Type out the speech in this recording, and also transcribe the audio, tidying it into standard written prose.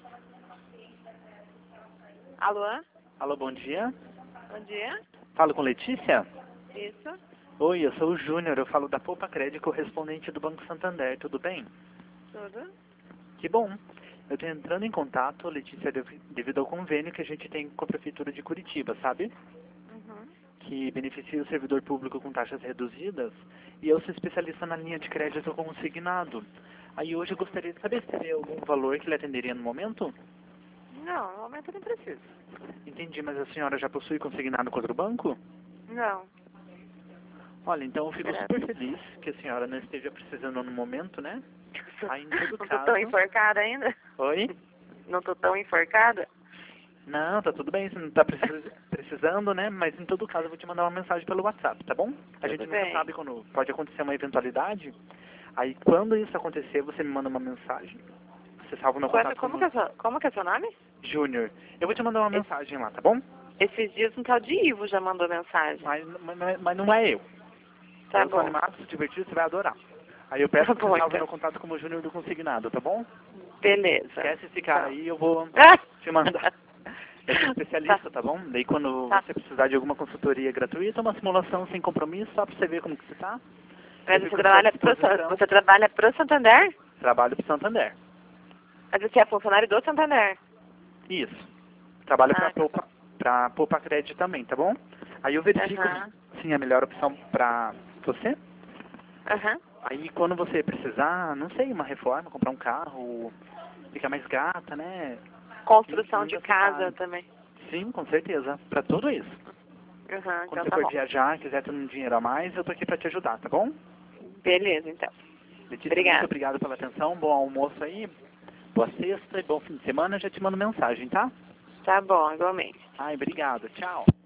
Alô? Alô, bom dia. Bom dia. Falo com Letícia? Isso. Oi, eu sou o Júnior, eu falo da Poupa Crédito, correspondente do Banco Santander, tudo bem? Tudo? Que bom. Eu estou entrando em contato, Letícia, devido ao convênio que a gente tem com a Prefeitura de Curitiba, sabe? Uhum. Que beneficia o servidor público com taxas reduzidas, e eu sou especialista na linha de crédito consignado. Aí hoje eu gostaria de saber se teria algum valor que lhe atenderia no momento? Não, no momento eu nem preciso. Entendi, mas a senhora já possui consignado com outro banco? Não. Olha, então eu fico Graças. super feliz que a senhora não esteja precisando no momento, né? Aí, em todo Não tô caso... tão enforcada ainda? Oi? Não tô tão enforcada? Não, tá tudo bem, você não tá precisando, né? Mas em todo caso eu vou te mandar uma mensagem pelo WhatsApp, tá bom? A gente Tudo nunca bem. sabe quando pode acontecer uma eventualidade. Aí quando isso acontecer, você me manda uma mensagem. Você salva o meu contato Como que é seu nome? Júnior. Eu vou te mandar uma mensagem lá, tá bom? Esses dias um tal de Ivo já mandou mensagem. Mas não é eu. Tá Eu sou bom. animado, se divertir, você vai adorar. Aí eu peço Tá que bom, você salve então. meu contato como Júnior do Consignado, tá bom? Beleza. Esquece esse cara Tá. aí, eu vou Ah! te mandar. Eu sou especialista, tá bom? Daí quando Tá. você precisar de alguma consultoria gratuita, uma simulação sem compromisso, só pra você ver como que você tá. Mas Eu você fico à sua você disposição. trabalha pro Santander? Trabalho pro Santander. Mas você é funcionário do Santander? Isso. Trabalho Ah, tá bom. pra Poupa Crédito também, tá bom? Aí eu verifico Aham. sim a melhor opção pra você. Aham. Aí quando você precisar, não sei, uma reforma, comprar um carro, ficar mais gata, né? Construção Não de gastar casa caro. também. Sim, com certeza. Pra tudo isso. Aham, Quando então você tá for bom. viajar, quiser ter um dinheiro a mais, eu tô aqui pra te ajudar, tá bom? Beleza, então. Letícia, muito Obrigada. obrigado pela atenção, bom almoço aí, boa sexta e bom fim de semana, eu já te mando mensagem, tá? Tá bom, igualmente. Ai, obrigado, tchau.